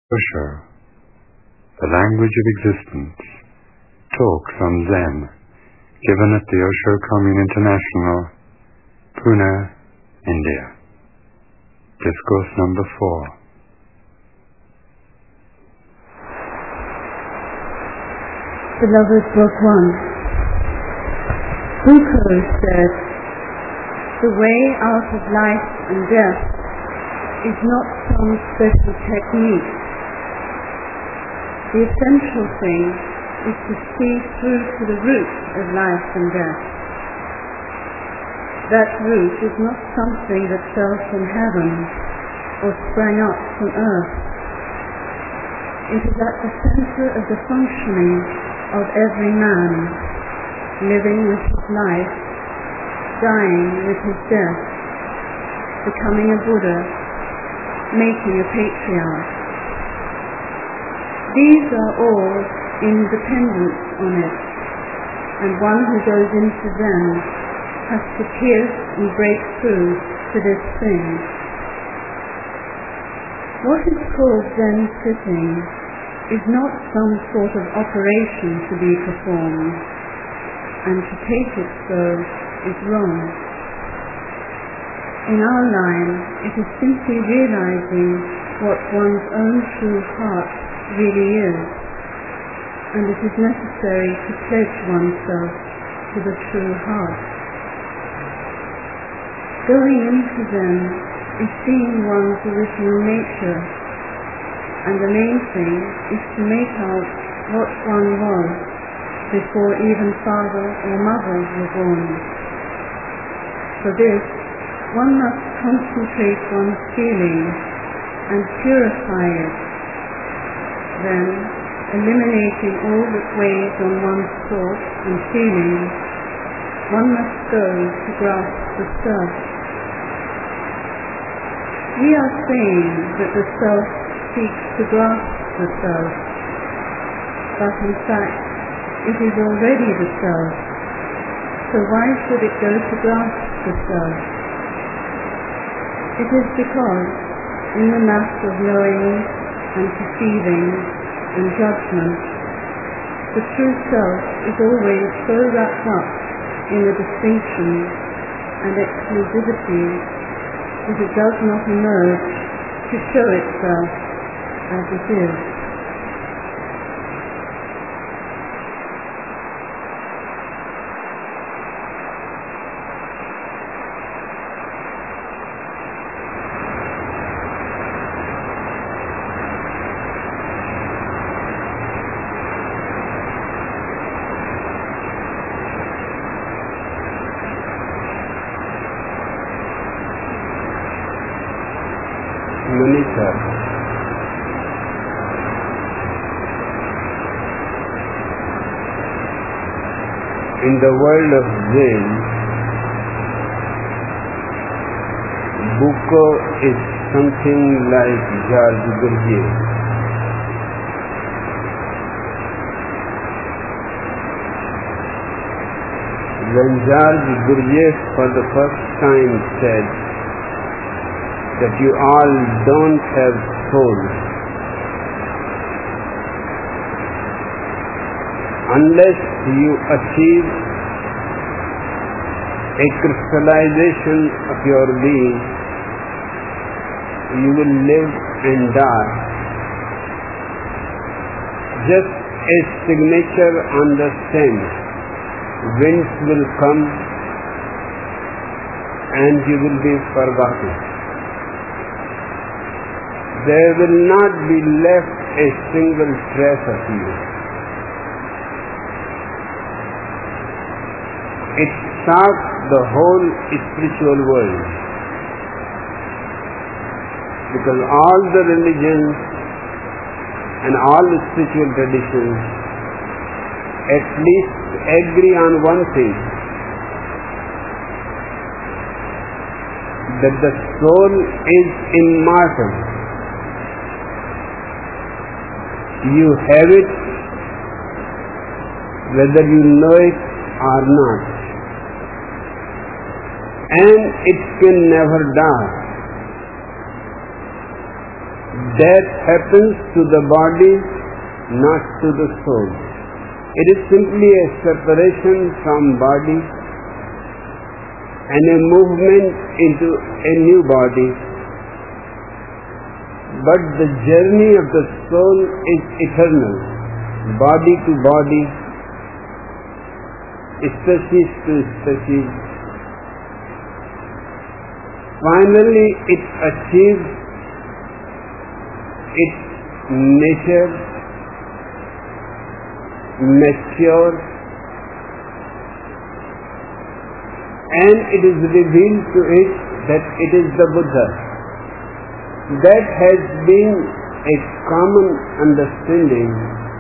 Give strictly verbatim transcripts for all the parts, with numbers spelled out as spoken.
Osho, the language of existence, talks on Zen, given at the Osho Commune International, Pune, India. Discourse number four. Beloved Book One. Foucault said, "The way out of life and death is not some special technique. The essential thing is to see through to the root of life and death. That root is not something that fell from heaven or sprang up from earth. It is at the center of the functioning of every man, living with his life, dying with his death, becoming a Buddha, making a patriarch. These are all independent on it, and one who goes into Zen has to pierce and break through to this thing. What is called Zen sitting is not some sort of operation to be performed, and to take it so is wrong. In our line, it is simply realizing what one's own true heart really is, and it is necessary to pledge oneself to the true heart. Going into Zen is seeing one's original nature, and the main thing is to make out what one was before even father or mother were born. For this, one must concentrate one's feeling and purify it. Then, eliminating all that weighs on one's thoughts and feelings, one must go to grasp the self. We are saying that the self seeks to grasp the self, but in fact it is already the self, so why should it go to grasp the self? It is because in the mass of knowing and perceiving and judgment, the true self is always so wrapped up in the distinction and exclusivity that it does not emerge to show itself as it is. In the world of Zen, Buko is something like George Gurdjieff. When George Gurdjieff for the first time said that you all don't have souls, unless you achieve a crystallization of your being, you will live and die. Just a signature on the sand, winds will come and you will be forgotten. There will not be left a single trace of you. It starts the whole spiritual world, because all the religions and all the spiritual traditions at least agree on one thing, that the soul is immortal. You have it whether you know it or not, and it can never die. death happens to the body, not to the soul. It is simply a separation from body and a movement into a new body. But the journey of the soul is eternal, body to body, species to species. Finally, it achieves its nature, matures, and it is revealed to it that it is the Buddha. That has been a common understanding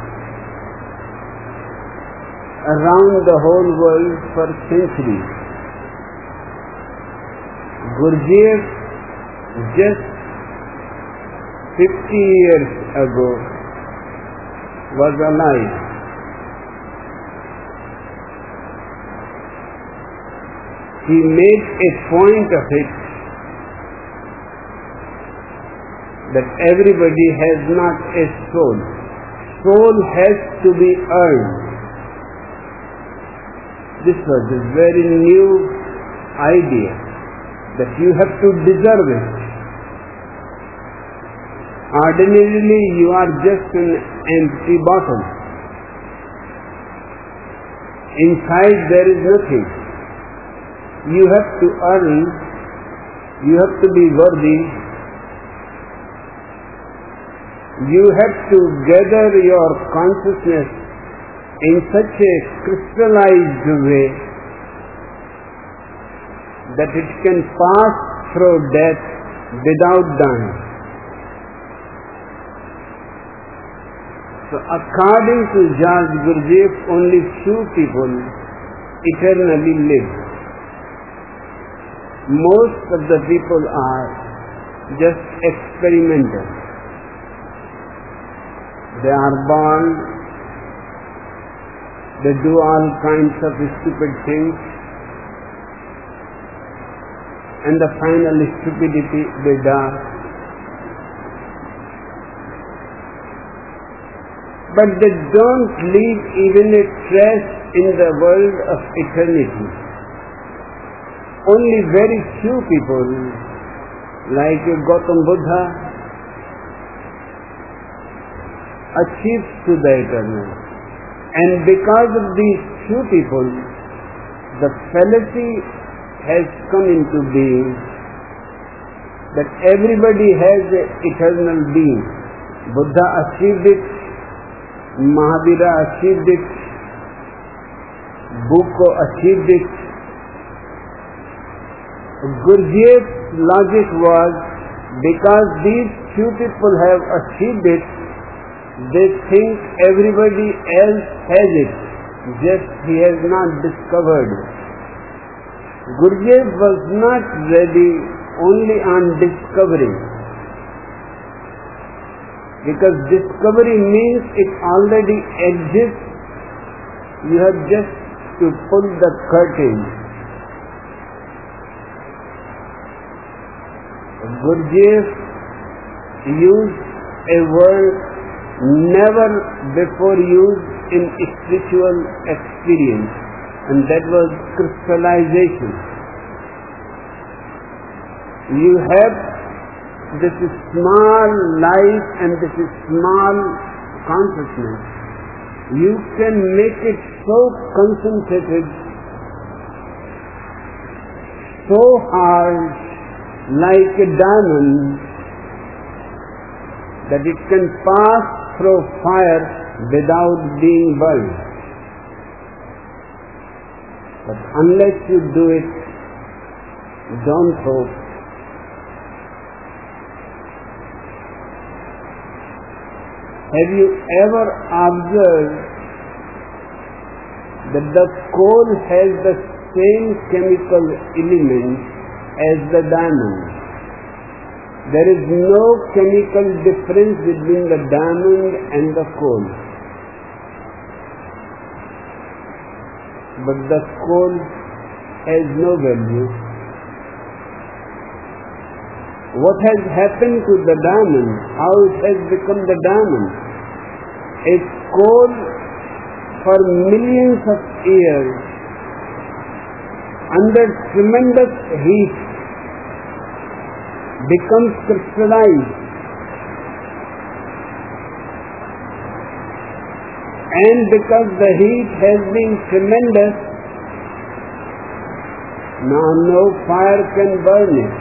around the whole world for centuries. Gurdjieff, just fifty years ago, was alive. He made a point of it that everybody has not a soul. Soul has to be earned. This was a very new idea, that you have to deserve it. Ordinarily, you are just an empty bottle. Inside there is nothing. You have to earn, you have to be worthy, you have to gather your consciousness in such a crystallized way that it can pass through death without dying. So according to George Gurdjieff, only few people eternally live. Most of the people are just experimental. They are born, they do all kinds of stupid things, and the final stupidity they die. But they don't leave even a trace in the world of eternity. Only very few people, like Gautam Buddha, achieve to the eternal. And because of these few people, the fallacy has come into being that everybody has an eternal being. Buddha achieved it, Mahavira achieved it, Buko achieved it. Gurdjieff's logic was, because these few people have achieved it, they think everybody else has it, just he has not discovered it. Gurdjieff was not ready only on discovery, because discovery means it already exists, you have just to pull the curtain. Gurdjieff used a word never before used in spiritual experience, and that was crystallization. You have this small light and this small consciousness. You can make it so concentrated, so hard, like a diamond, that it can pass through fire without being burned. But unless you do it, don't hope. Have you ever observed that the coal has the same chemical element as the diamond? There is no chemical difference between the diamond and the coal. But the coal has no value. what has happened to the diamond, how it has become the diamond. A coal for millions of years under tremendous heat becomes crystallized, and because the heat has been tremendous, now no fire can burn it.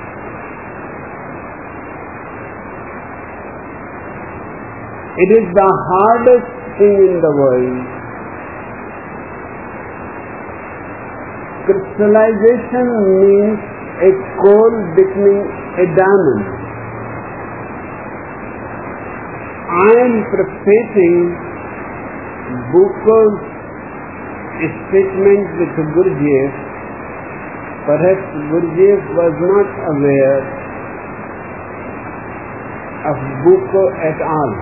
It is the hardest thing in the world. Crystallization means a coal becoming a diamond. I am prefacing Buko's statement with Gurdjieff. Perhaps Gurdjieff was not aware of Buko at all.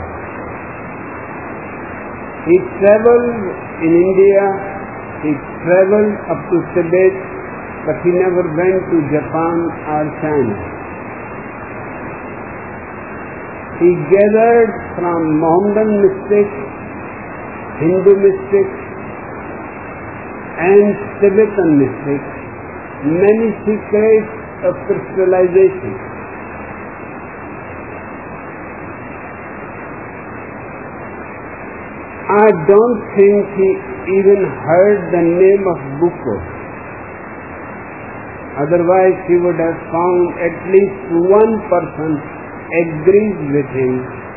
He travelled in India, he travelled up to Tibet, but he never went to Japan or China. He gathered from Mohammedan mystics, Hindu mystics, and Tibetan mystics many secrets of crystallization. I don't think he even heard the name of Buko. Otherwise he would have found at least one person agrees with him.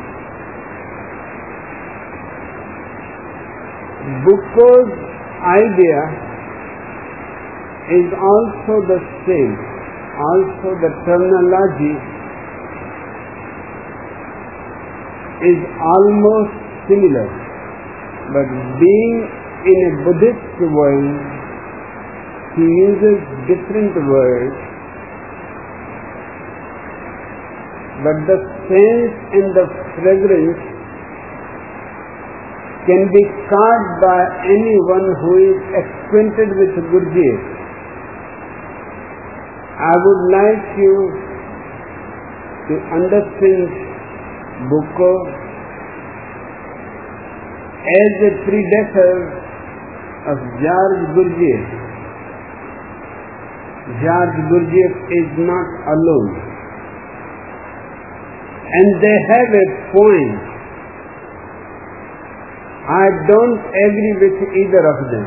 Buko's idea is also the same. Also the terminology is almost similar. But being in a Buddhist world, he uses different words, but the sense and the fragrance can be caught by anyone who is acquainted with Gurdjieff. I would like you to understand Buko as a predator of George Gurdjieff. George Gurdjieff is not alone. And they have a point. I don't agree with either of them.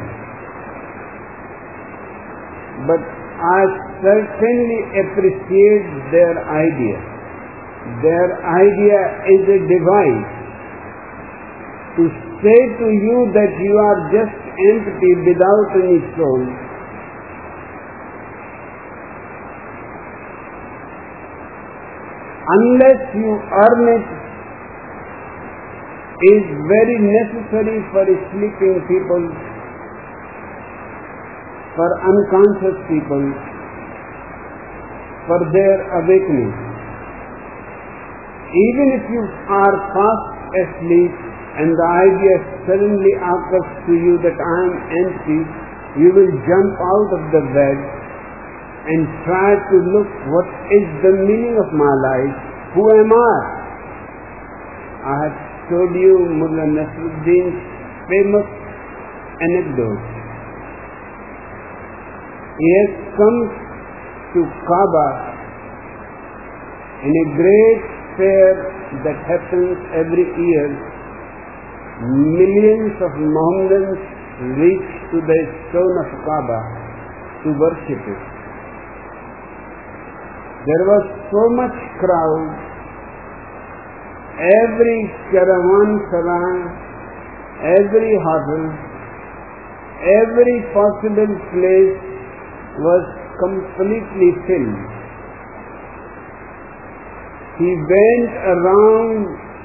But I certainly appreciate their idea. Their idea is a device to say to you that you are just empty without any soul. Unless you earn it, is very necessary for sleeping people, for unconscious people, for their awakening. Even if you are fast asleep and the idea suddenly occurs to you that I am empty, you will jump out of the bed and try to look what is the meaning of my life. Who am I? I have told you Mullah Nasruddin's famous anecdote. He has come to Kaaba in a great fair that happens every year. Millions of Mohammedans reach to the stone of Kaaba to worship it. There was so much crowd. Every caravanserai, every hotel, every possible place was completely filled. He went around.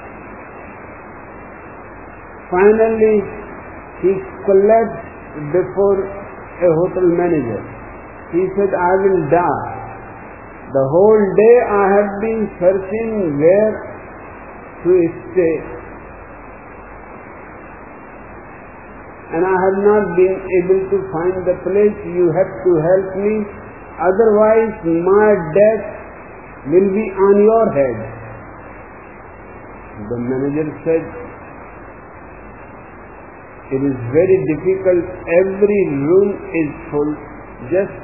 Finally, he collapsed before a hotel manager. He said, I will die. The whole day I have been searching where to stay, and I have not been able to find the place. You have to help me, otherwise my death will be on your head. The manager said, it is very difficult, every room is full, just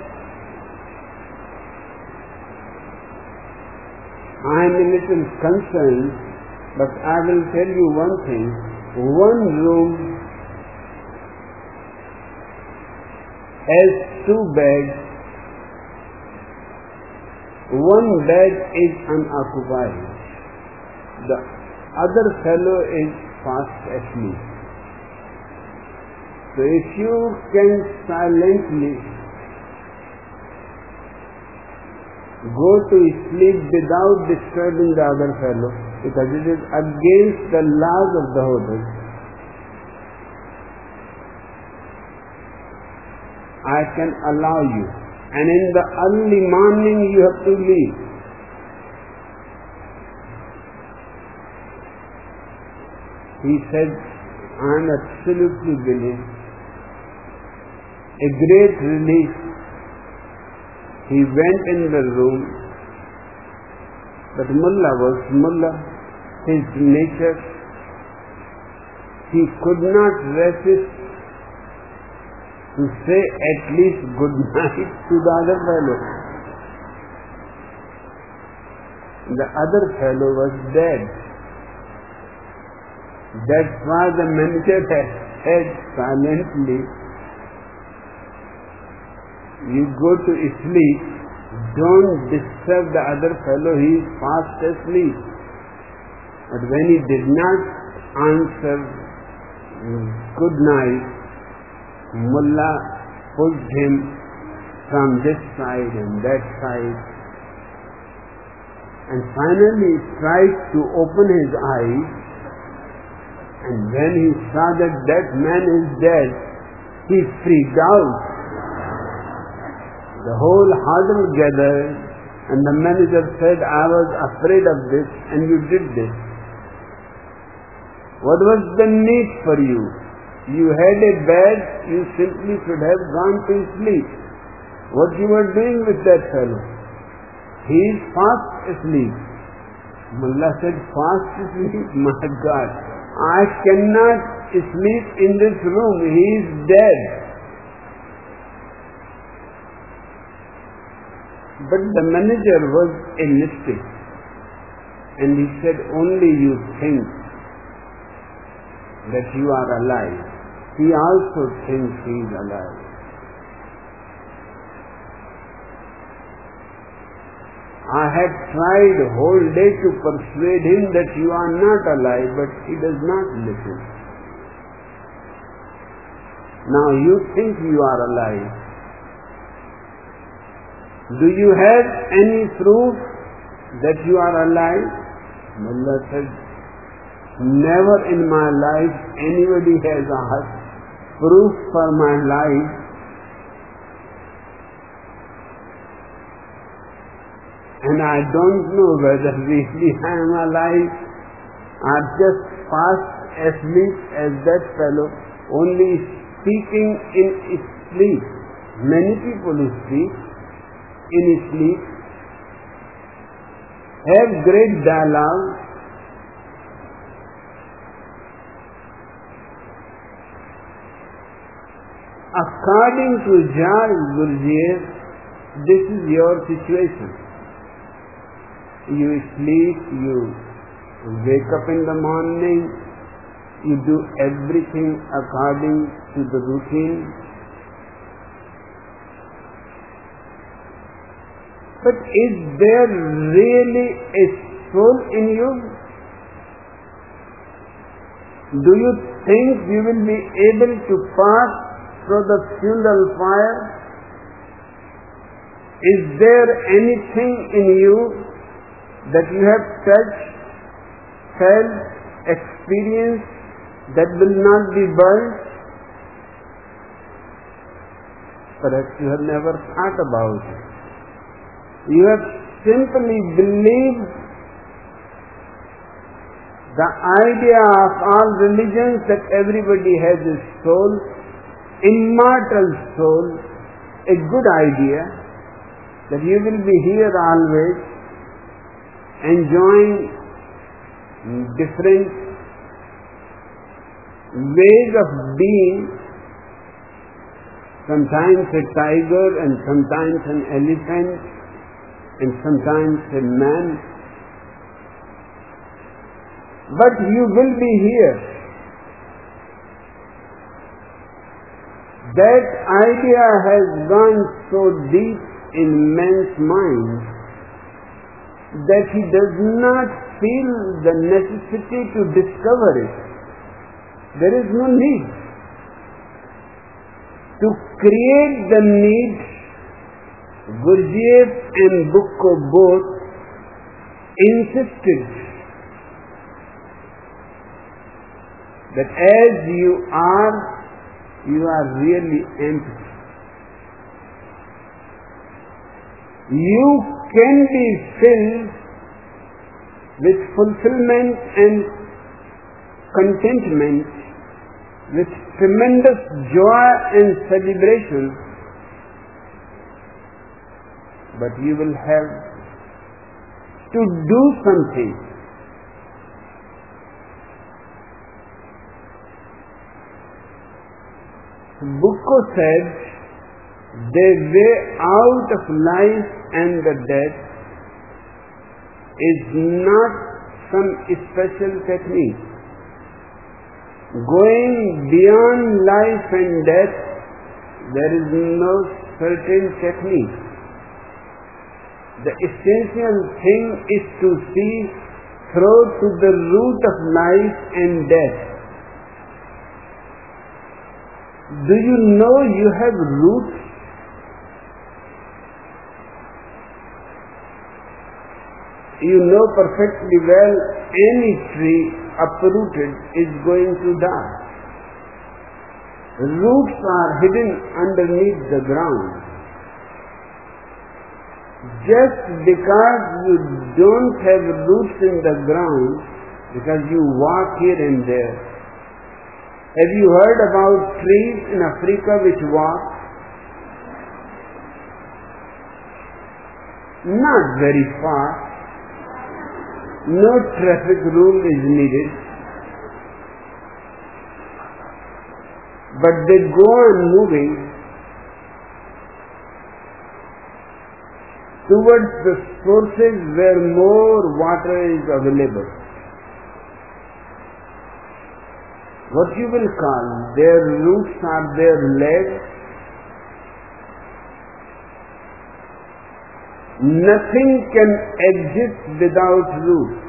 I am a little concerned, but I will tell you one thing, one room has two beds, one bed is unoccupied, the other fellow is fast asleep. So if you can silently go to sleep without disturbing the other fellow, because it is against the laws of the hotel, I can allow you. And in the early morning you have to leave. He said, I am absolutely willing. A great relief. He went in the room, but Mullah was Mullah, his nature. He could not resist to say at least good night to the other fellow. The other fellow was dead. That's why the manager had said silently, you go to sleep, don't disturb the other fellow, he is fast asleep. But when he did not answer good night, Mullah pushed him from this side and that side, and finally tried to open his eyes, and when he saw that that man is dead, he freaked out. The whole huddle gathered, and the manager said, I was afraid of this and you did this. What was the need for you? You had a bed, you simply should have gone to sleep. What you were doing with that fellow? He is fast asleep. Mullah said, fast asleep? My God, I cannot sleep in this room, he is dead. But the manager was a mystic, and he said, only you think that you are alive. He also thinks he is alive. I had tried the whole day to persuade him that you are not alive, but he does not listen. Now you think you are alive. Do you have any proof that you are alive? Mullah said, never in my life anybody has asked proof for my life. And I don't know whether really I am alive or just fast asleep as that fellow, only speaking in sleep. Many people who speak in sleep have great dialogue. According to Charles Gurdjieff, this is your situation. You sleep, you wake up in the morning, you do everything according to the routine. But is there really a soul in you? Do you think you will be able to pass through the funeral fire? Is there anything in you that you have touched, felt, experienced that will not be burned? Perhaps you have never thought about it. You have simply believed the idea of all religions that everybody has a soul, immortal soul, a good idea, that you will be here always, enjoying different ways of being, sometimes a tiger and sometimes an elephant and sometimes a man. But you will be here. That idea has gone so deep in man's mind that he does not feel the necessity to discover it. There is no need. To create the need, Gurdjieff and Bukko both insisted that as you are, you are really empty. You can be filled with fulfillment and contentment, with tremendous joy and celebration, but you will have to do something. Bukko said, the way out of life and the death is not some special technique. Going beyond life and death, there is no certain technique. The essential thing is to see through to the root of life and death. Do you know you have roots? You know perfectly well any tree uprooted is going to die. Roots are hidden underneath the ground. Just because you don't have roots in the ground, because you walk here and there. Have you heard about trees in Africa which walk? Not very far. No traffic rule is needed. But they go on moving towards the sources where more water is available. What you will call their roots are their legs. Nothing can exist without roots.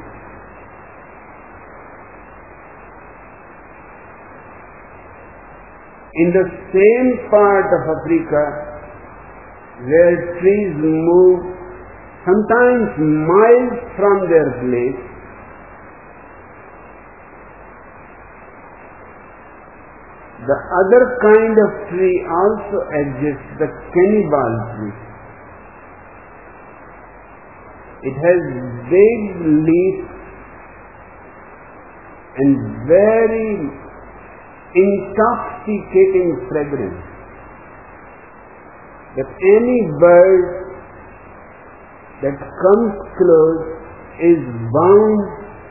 In the same part of Africa where trees move sometimes miles from their place, the other kind of tree also exists, the cannibal tree. It has big leaves and very intoxicating fragrance that any bird that comes close is bound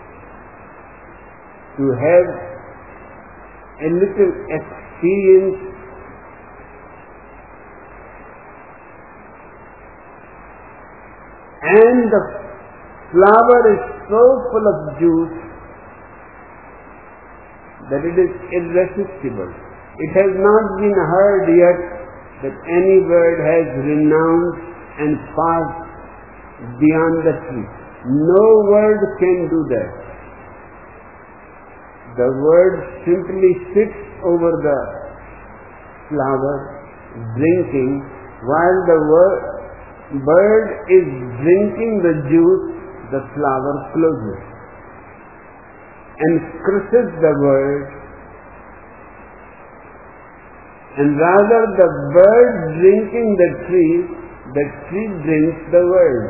to have a little experience and the flower is so full of juice that it is irresistible. It has not been heard yet that any bird has renounced and passed beyond the tree. No word can do that. The bird simply sits over the flower drinking, while the bird is drinking the juice, the flower closes and crushes the bird, and rather the bird drinking the tree, the tree drinks the bird.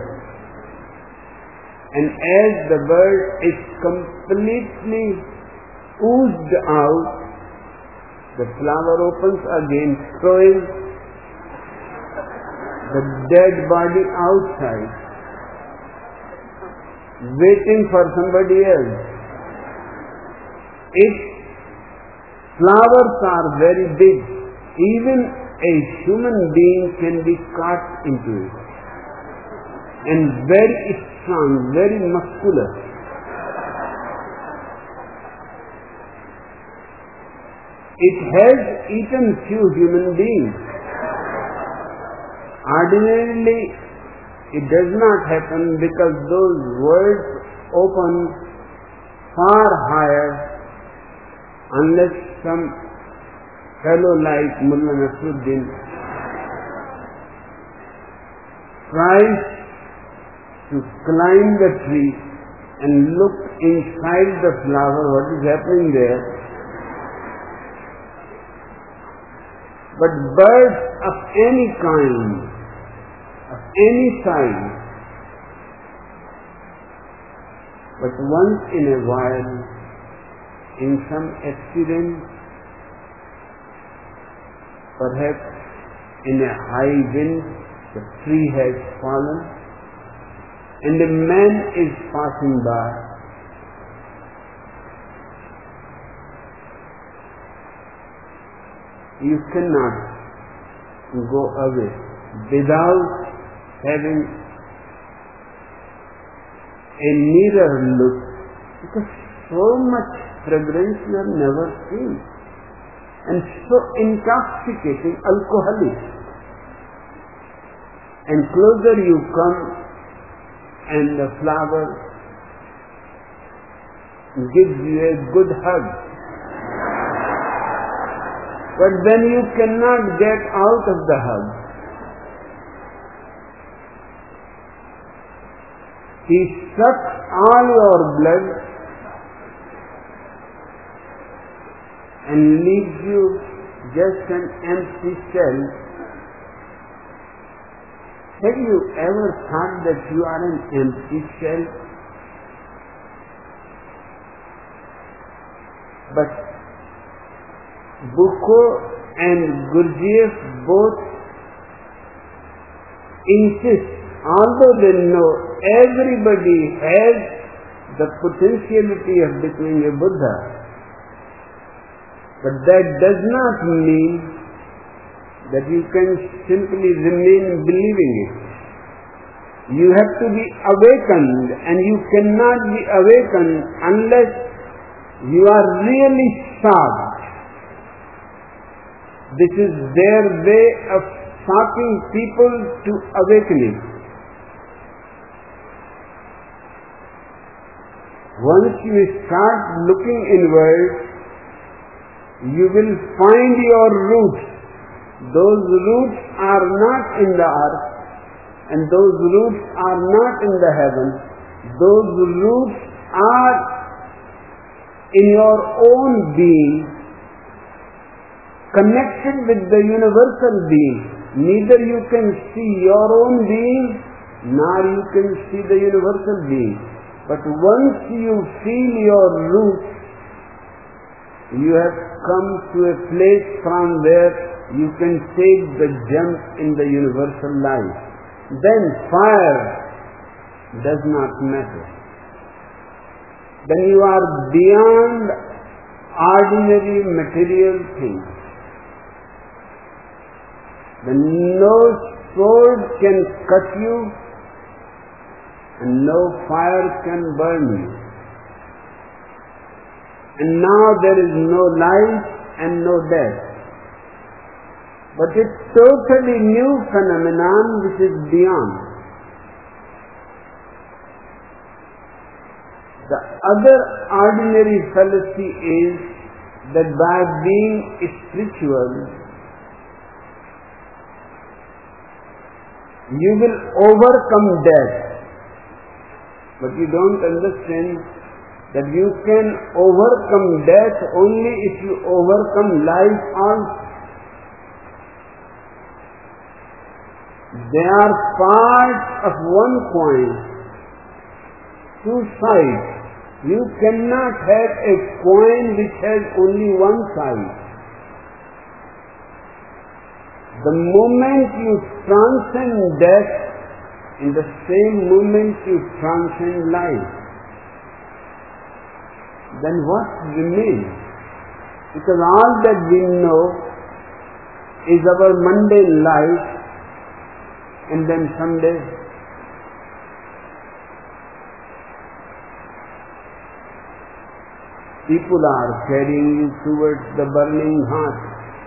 And as the bird is completely oozed out, the flower opens again, throwing the dead body outside. waiting for somebody else. If flowers are very big, even a human being can be caught into it. And very strong, very muscular. It has eaten few human beings. Ordinarily, it does not happen because those words open far higher unless some fellow like Mullah Nasruddin tries to climb the tree and look inside the flower, what is happening there. But birds of any kind, of any size, but once in a while, in some accident, perhaps in a high wind, the tree has fallen, and a man is passing by. You cannot go away without having a nearer look, because so much fragrance you have never seen, and so intoxicating, alcoholic. And closer you come, and the flower gives you a good hug. But then you cannot get out of the hug. He sucks all your blood and leaves you just an empty shell. Have you ever thought that you are an empty shell? But Boucault and Gurdjieff both insist, although they know everybody has the potentiality of becoming a Buddha, but that does not mean that you can simply remain believing it. You have to be awakened, and you cannot be awakened unless you are really shocked. This is their way of shocking people to awakening. Once you start looking inward, you will find your roots. Those roots are not in the earth, and those roots are not in the heavens. Those roots are in your own being, connected with the universal being. Neither you can see your own being, nor you can see the universal being. But once you feel your roots, you have come to a place from where you can take the jump in the universal life. Then fire does not matter. Then you are beyond ordinary material things. Then no sword can cut you, and no fire can burn you. And now there is no life and no death. But it's totally new phenomenon which is beyond. The other ordinary fallacy is that by being spiritual, you will overcome death. But you don't understand that you can overcome death only if you overcome life also. They are parts of one coin, two sides. You cannot have a coin which has only one side. The moment you transcend death, In the same moment you transcend life. Then what remains? Because all that we know is our mundane life, and then someday people are carrying you towards the burning heart.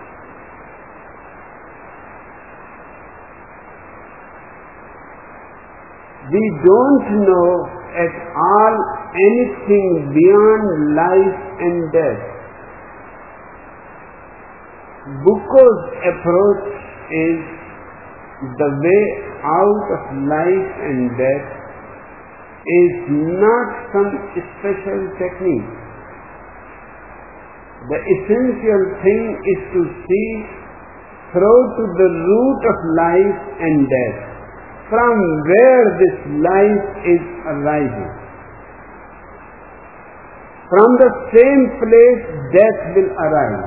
We don't know at all anything beyond life and death. Buddha's approach is the way out of life and death is not some special technique. The essential thing is to see through to the root of life and death, from where this life is arising. From the same place death will arise.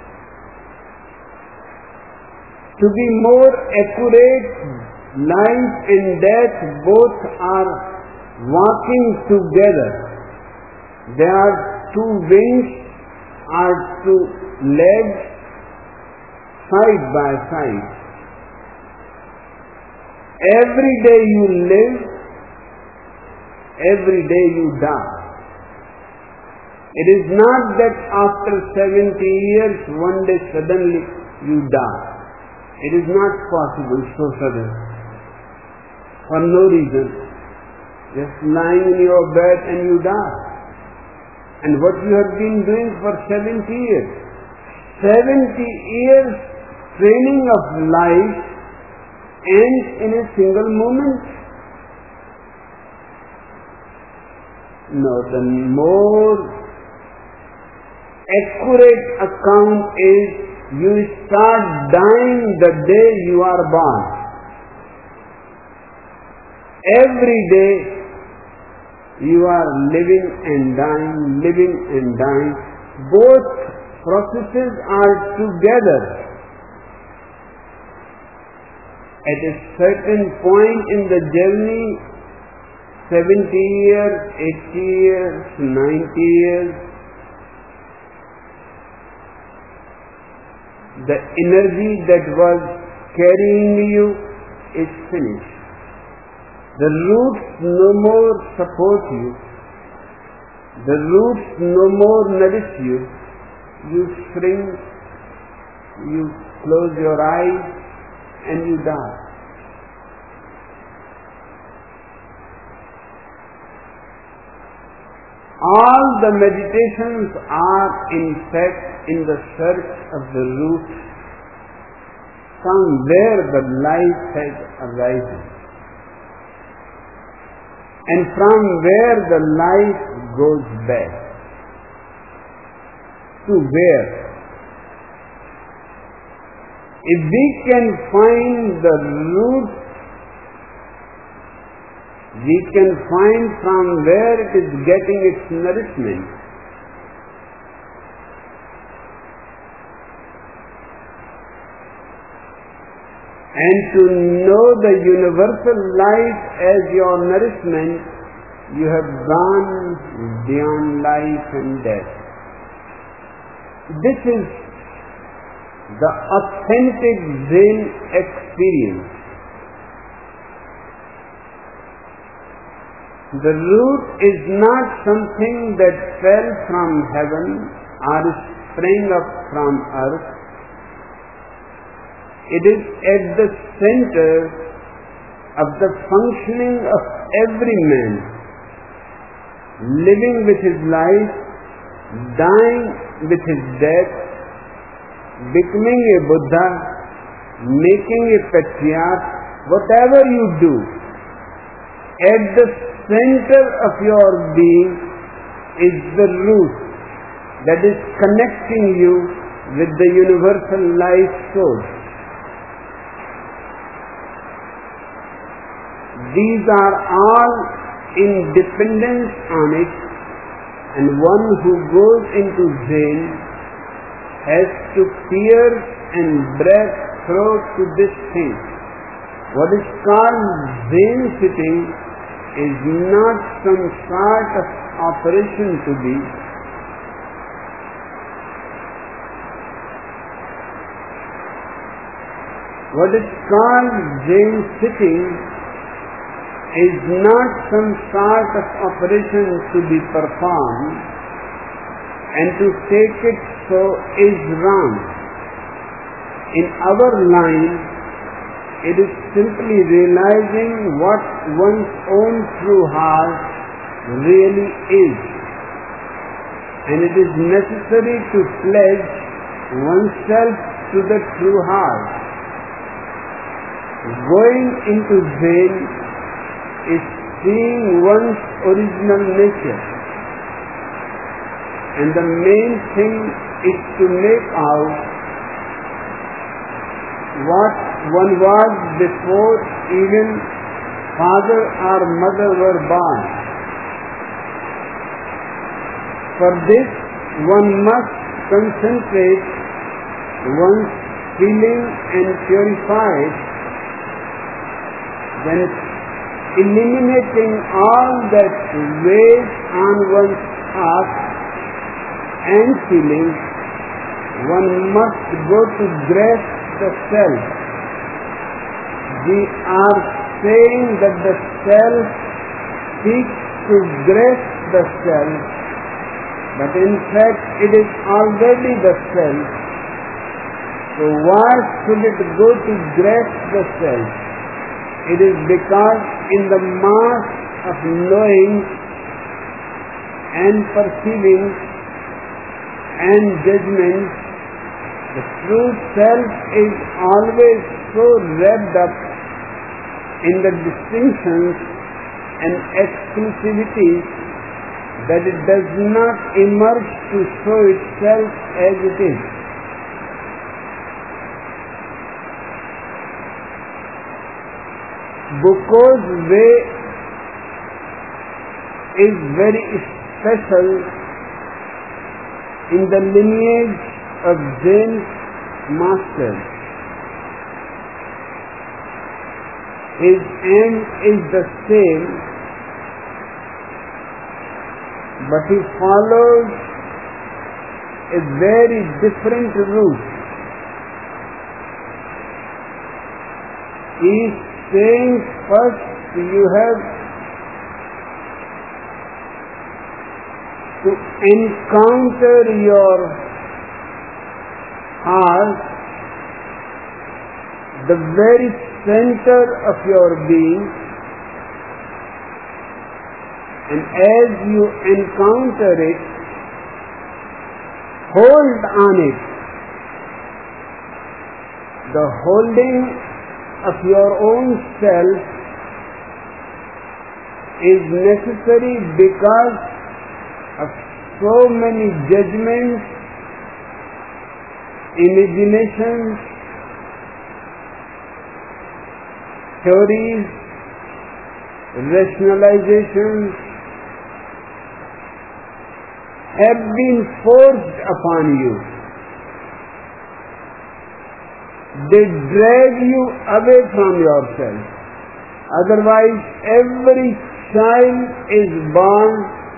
To be more accurate, life and death both are walking together. They are two wings, are two legs, side by side. Every day you live, every day you die. It is not that after seventy years, one day suddenly you die. It is not possible so sudden. For no reason. Just lying in your bed and you die. And what you have been doing for seventy years. seventy years training of life ends in a single moment. No, the more accurate account is you start dying the day you are born. Every day you are living and dying, living and dying. Both processes are together. At a certain point in the journey, seventy years, eighty years, ninety years, the energy that was carrying you is finished. The roots no more support you. The roots no more nourish you. You shrink, you close your eyes, and you die. All the meditations are in fact in the search of the root, from where the life has arisen, and from where the life goes back. To where? If we can find the root, we can find from where it is getting its nourishment. And to know the universal life as your nourishment, you have gone beyond life and death. This is the authentic Zen experience. The root is not something that fell from heaven or sprang up from earth. It is at the center of the functioning of every man, living with his life, dying with his death, becoming a Buddha, making a patriarch, whatever you do, at the center of your being is the root that is connecting you with the universal life source. These are all in dependence on it, and one who goes into Zen has to pierce and break through to this thing, What is called Zen sitting is not some sort of operation to be. What is called Zen sitting is not some sort of operation to be performed, and to take it so is wrong. In our line, it is simply realizing what one's own true heart really is, and it is necessary to pledge oneself to the true heart. Going into Zen is seeing one's original nature, and the main thing is to make out what one was before even father or mother were born. For this, one must concentrate one's feeling and purify it, then eliminating all that weighs on one's heart and feelings, one must go to grasp the self. We are saying that the self seeks to grasp the self, but in fact it is already the self. So why should it go to grasp the self? It is because in the mass of knowing and perceiving and judgment, the true self is always so wrapped up in the distinctions and exclusivity that it does not emerge to show itself as it is. Buko's way is very special in the lineage of Zen masters. His end is the same, but he follows a very different route. He is saying first you have to encounter your heart, the very center of your being, and as you encounter it, hold on it. The holding of your own self is necessary because of so many judgments, imaginations, theories, rationalizations have been forced upon you. They drag you away from yourself. Otherwise, every child is born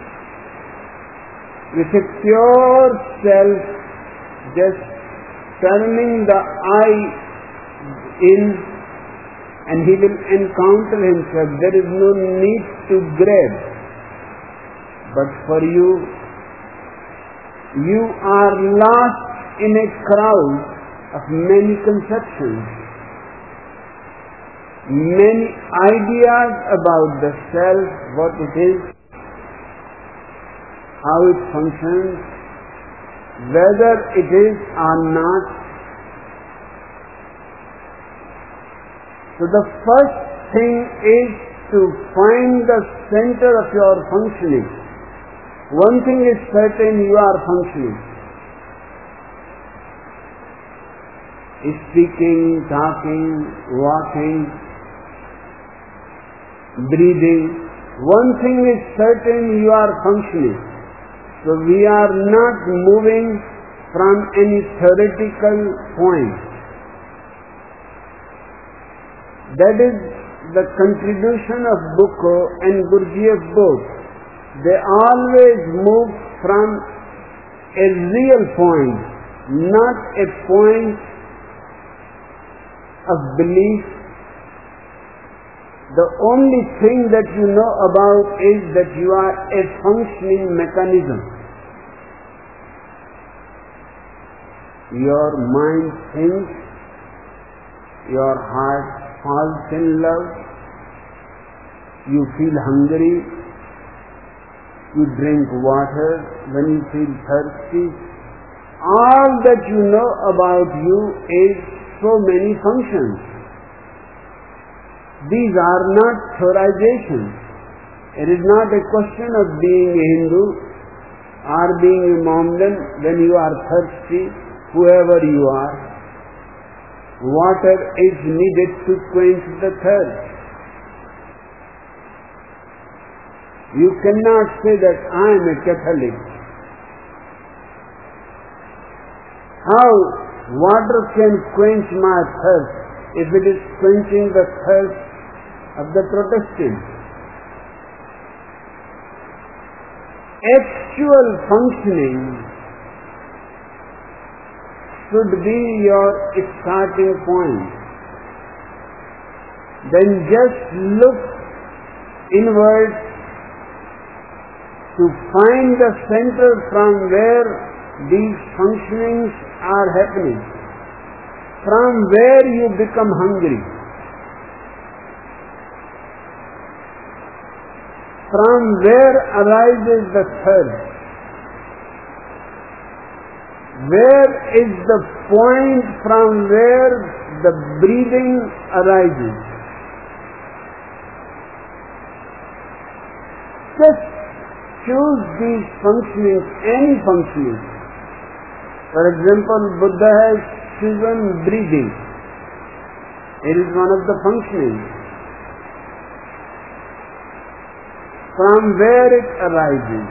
with a pure self, just turning the eye in, and he will encounter himself. There is no need to grab. But for you, you are lost in a crowd of many conceptions, many ideas about the self, what it is, how it functions, whether it is or not. So the first thing is to find the center of your functioning. One thing is certain, you are functioning. Speaking, talking, walking, breathing. One thing is certain, you are functioning. So we are not moving from any theoretical point. That is the contribution of Bucco and Gurdjieff both. They always move from a real point, not a point of belief. The only thing that you know about is that you are a functioning mechanism. Your mind thinks, your heart falls in love, you feel hungry, you drink water when you feel thirsty. All that you know about you is so many functions. These are not theorizations. It is not a question of being a Hindu or being a Mohammedan when you are thirsty, whoever you are. Water is needed to quench the thirst. You cannot say that I am a Catholic. How water can quench my thirst if it is quenching the thirst of the Protestant? Actual functioning should be your starting point. Then just look inward to find the center from where these functionings are happening, from where you become hungry, from where arises the thirst, where is the point from where the breathing arises. Just choose these functionings, any functioning. For example, Buddha has chosen breathing. It is one of the functionings. From where it arises.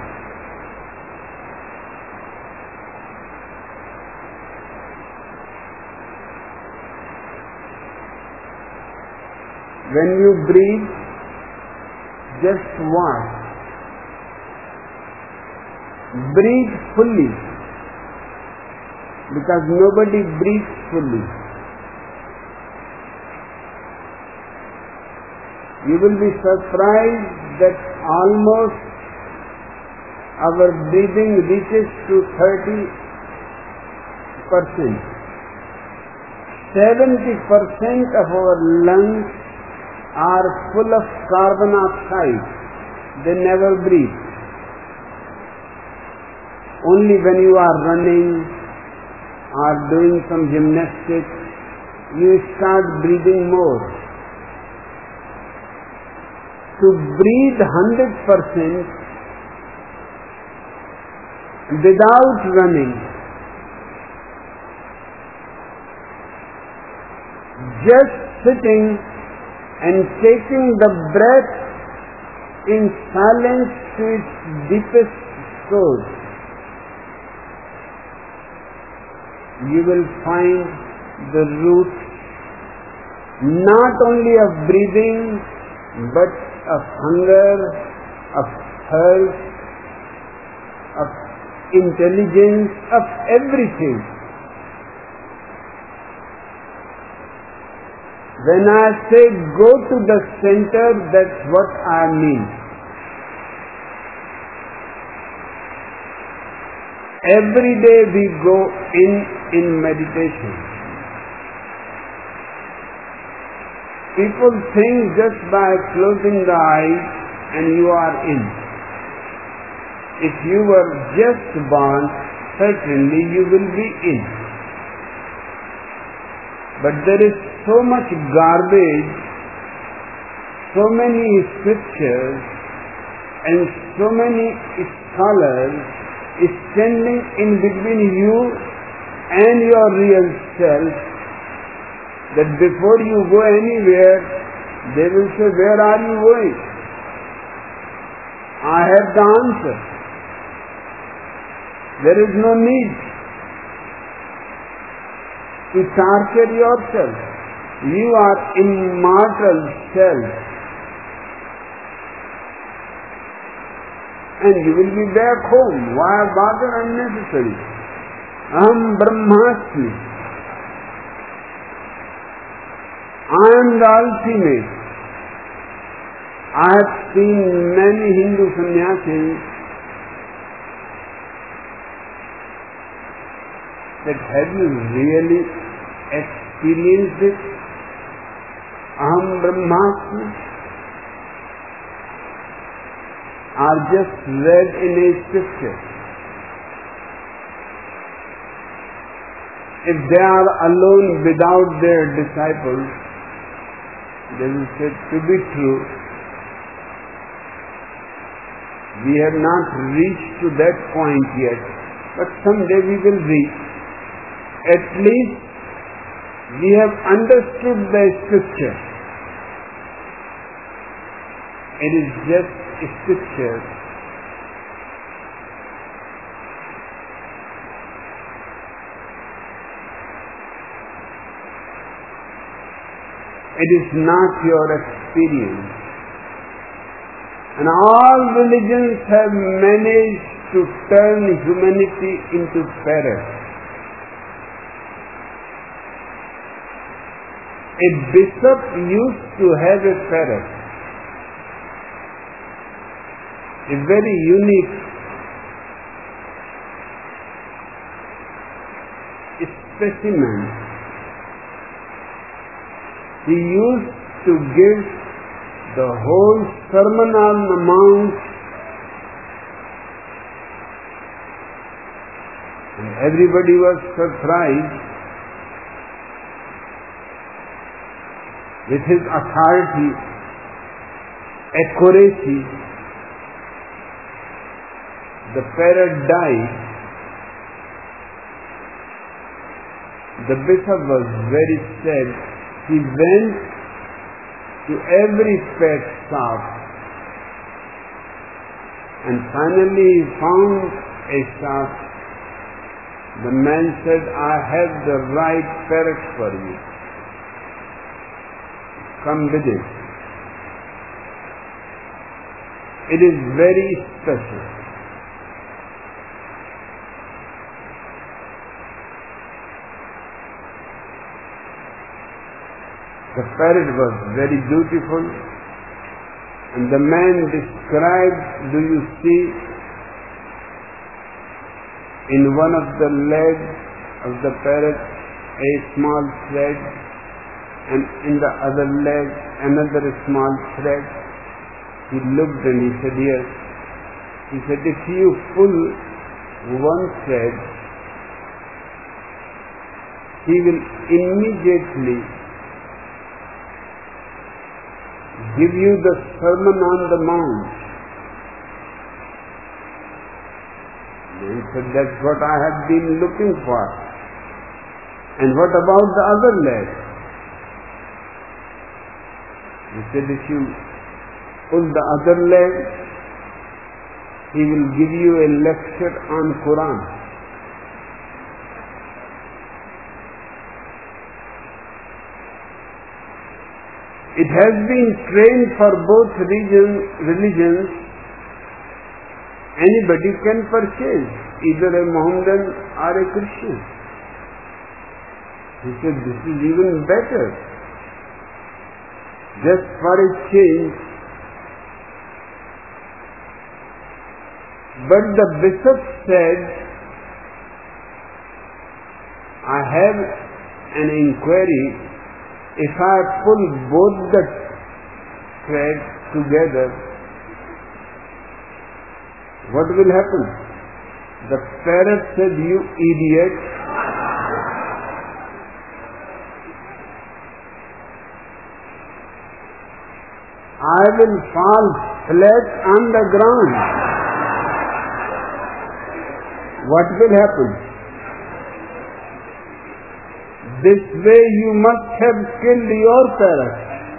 When you breathe, just watch. Breathe fully, because nobody breathes fully. You will be surprised that almost our breathing reaches to thirty percent. seventy percent of our lungs are full of carbon dioxide. They never breathe. Only when you are running or doing some gymnastics, you start breathing more. To breathe one hundred percent without running, just sitting and taking the breath in silence to its deepest source, you will find the root not only of breathing but of hunger, of thirst, of intelligence, of everything. When I say go to the center, that's what I mean. Every day we go in in meditation. People think just by closing the eyes and you are in. If you were just born, certainly you will be in. But there is so much garbage, so many scriptures and so many scholars standing in between you and your real self, that before you go anywhere, they will say, where are you going? I have the answer. There is no need to torture yourself. You are immortal self, and you will be back home. Why bother unnecessary? Aham Brahmasmi. I am the ultimate. I have seen many Hindu sannyasis that have you really experienced it? Aham Brahmasmi? Are just read in a scripture. If they are alone without their disciples, they will say to be true. We have not reached to that point yet, but someday we will reach. At least we have understood the scripture. It is just a scripture. It is not your experience. And all religions have managed to turn humanity into parrots. A bishop used to have a parrot, a very unique specimen. He used to give the whole Sermon on the Mount, and everybody was surprised with his authority, accuracy. The parrot died. The bishop was very sad. He went to every pet shop and finally he found a shop. The man said, I have the right parrot for you. Come with it. It is very special. The parrot was very beautiful, and the man described, do you see, in one of the legs of the parrot a small thread, and in the other leg another small thread. He looked and he said, yes. He said, if you pull one thread, he will immediately give you the Sermon on the Mount. He said, that's what I have been looking for. And what about the other leg? He said, if you pull the other leg, he will give you a lecture on Quran. It has been trained for both region, religions. Anybody can purchase, either a Mohammedan or a Christian. He said, this is even better. Just for a change. But the bishop said, I have an inquiry. If I pull both the threads together, what will happen? The parrot said, you idiot. I will fall flat on the ground. What will happen? This way you must have killed your parrot.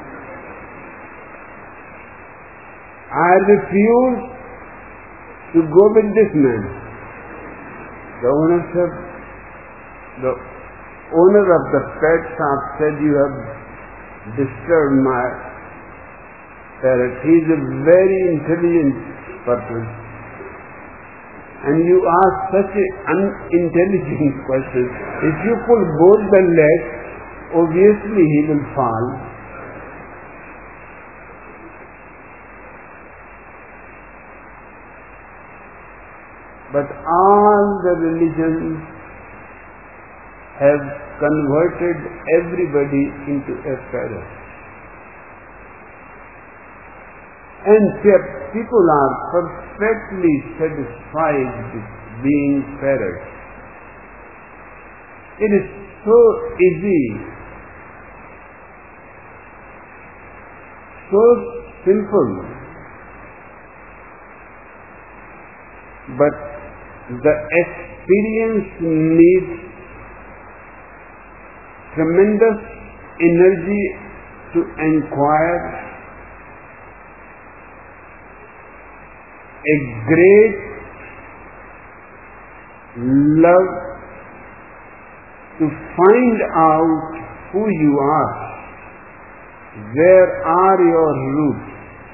I refuse to go with this man. The owner said, the owner of the pet shop said, "You have disturbed my parrot." He is a very intelligent person. And you ask such an unintelligent question. If you pull both the legs, obviously he will fall. But all the religions have converted everybody into a parrot. And people are perfectly satisfied with being parrots. It is so easy, so simple, but the experience needs tremendous energy to inquire, a great love to find out who you are, where are your roots.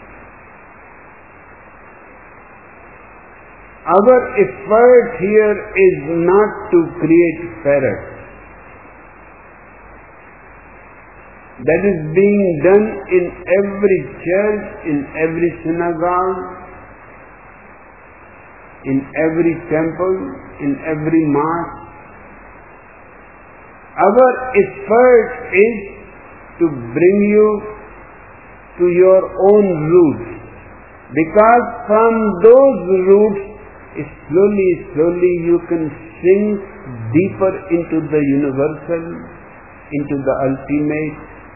Our effort here is not to create parrots. That is being done in every church, in every synagogue, in every temple, in every mosque. Our effort is to bring you to your own roots, because from those roots, slowly, slowly you can sink deeper into the universal, into the ultimate.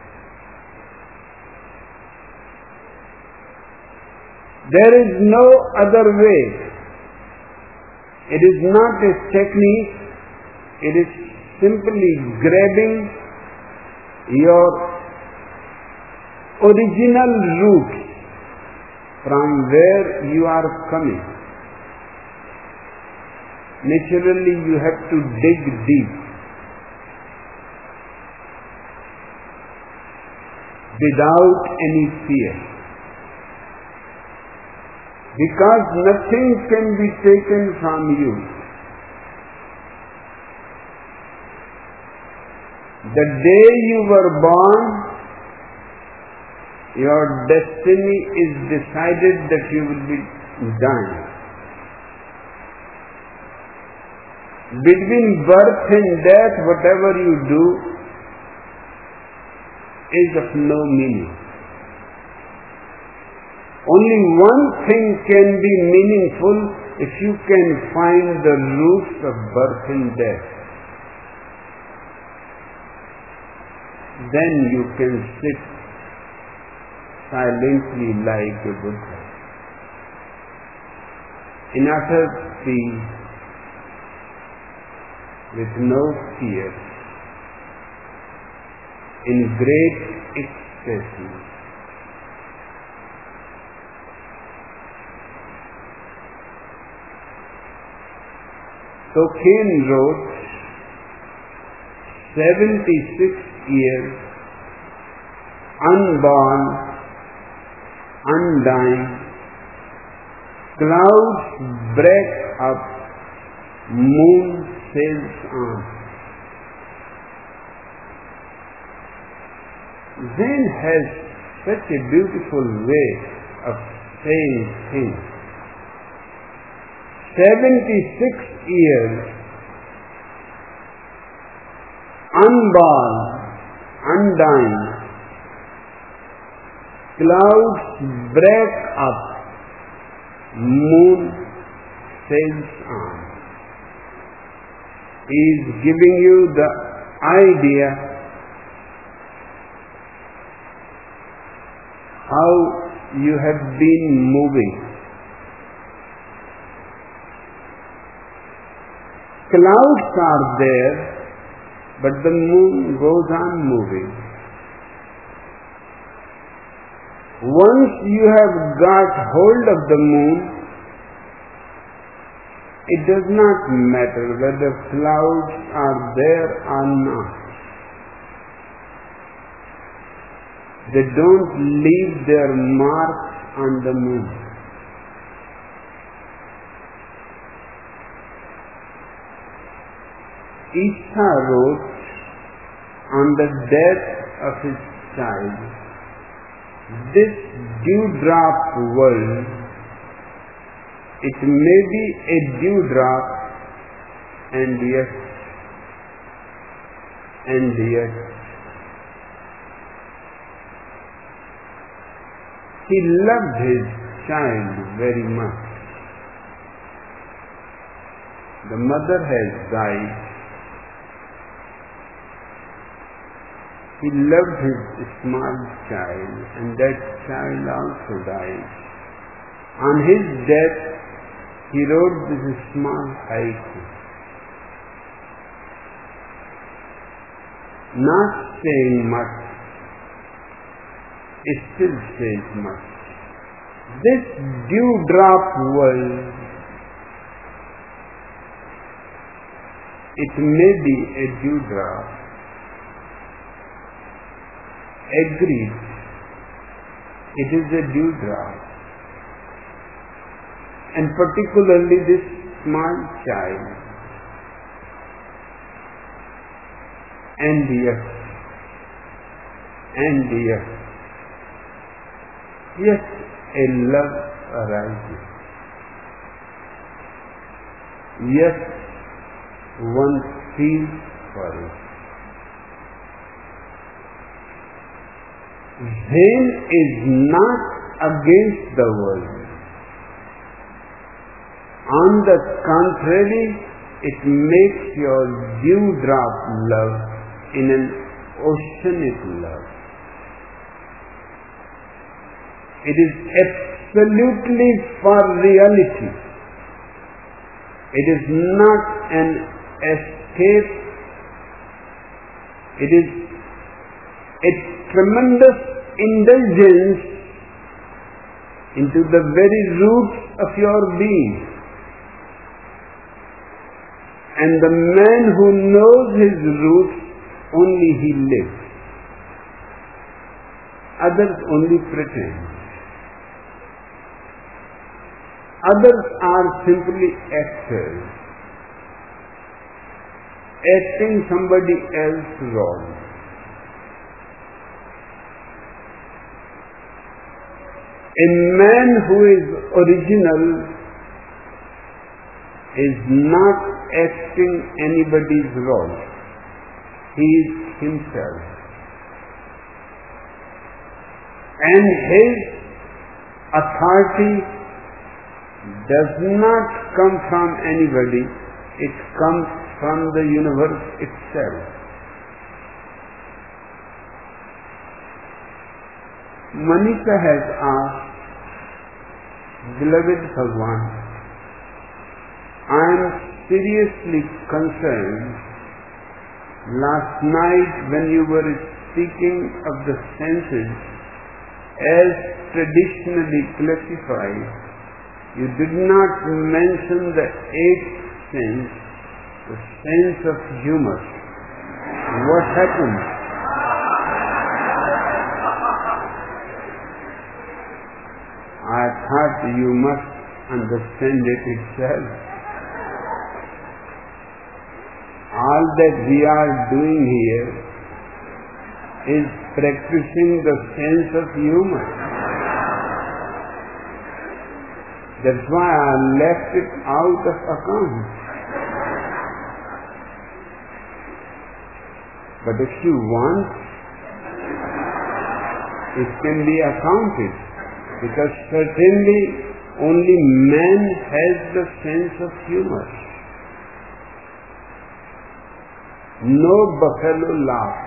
There is no other way. It is not a technique, it is simply grabbing your original root from where you are coming. Naturally, you have to dig deep. Without any fear. Because nothing can be taken from you. The day you were born, your destiny is decided that you will be dying. Between birth and death, whatever you do is of no meaning. Only one thing can be meaningful if you can find the roots of birth and death. Then you can sit silently like a Buddha, in utter peace, with no fear, in great ecstasy. So Cain wrote, seventy-six years, unborn, undying, clouds break up, moon sails on. Zen has such a beautiful way of saying things. Seventy-six years, unborn, undying, clouds break up, moon sails on. He is giving you the idea how you have been moving. Clouds are there, but the moon goes on moving. Once you have got hold of the moon, it does not matter whether clouds are there or not. They don't leave their mark on the moon. Isha wrote on the death of his child, "This dewdrop world, it may be a dewdrop, and yet, and yet, he loved his child very much. The mother has died. He loved his small child, and that child also died. On his death, he wrote this small haiku, not saying much, it still says much. This dewdrop world, it may be a dewdrop. Agreed, it is a dewdrop. And particularly this small child. And yet, and yet, yet a love arises. Yet one feels for it. Zen is not against the world. On the contrary, it makes your dewdrop love in an oceanic love. It is absolutely for reality. It is not an escape. It is a tremendous indulgence into the very roots of your being. And the man who knows his roots, only he lives. Others only pretend. Others are simply actors, acting somebody else's role. A man who is original is not acting anybody's role. He is himself. And his authority does not come from anybody. It comes from the universe itself. Manisha has asked, "Beloved Bhagwan, I am seriously concerned. Last night when you were speaking of the senses as traditionally classified, you did not mention the eighth sense, the sense of humor. What happened?" I thought you must understand it itself. All that we are doing here is practicing the sense of humor. That's why I left it out of account. But if you want, it can be accounted, because certainly only man has the sense of humor. No buffalo laughs.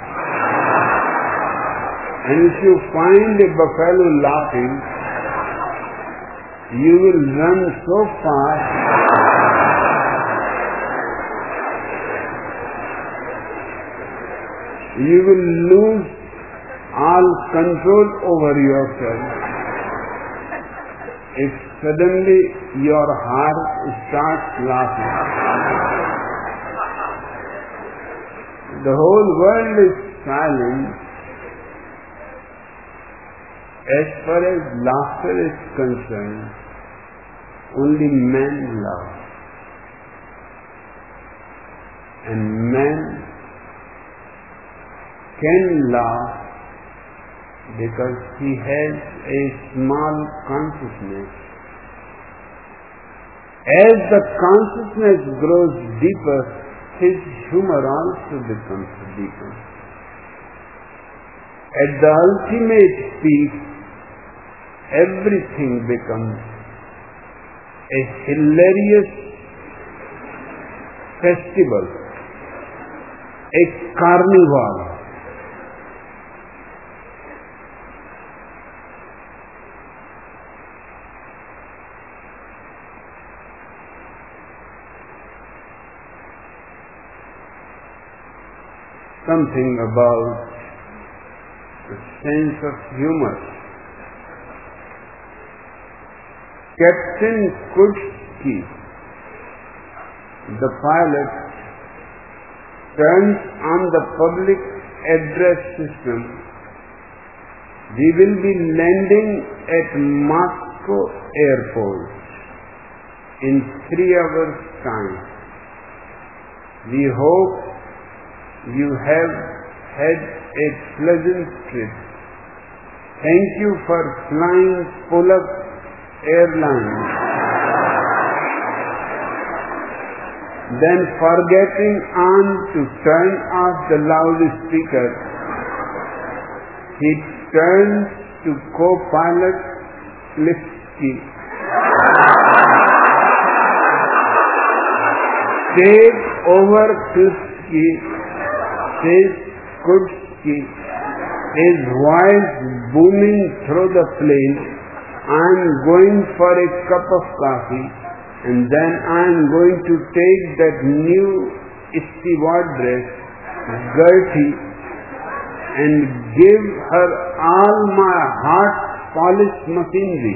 And if you find a buffalo laughing, you will run so fast you will lose all control over yourself. If suddenly your heart starts laughing. The whole world is silent. As far as laughter is concerned, only men laugh. And man can laugh because he has a small consciousness. As the consciousness grows deeper, his humor also becomes deeper. At the ultimate peak, everything becomes a hilarious festival, a carnival. Something about the sense of humor. Captain Kutsky, the pilot, turns on the public address system. We will be landing at Moscow airport in three hours time. We hope you have had a pleasant trip. Thank you for flying Polak Airlines. Then, forgetting on to turn off the loudspeaker, he turns to co-pilot Lipsky. Take over, Lipsky, says Kutsky, his voice booming through the plane. I am going for a cup of coffee, and then I am going to take that new stewardess, Gertie, and give her all my hot polished machinery.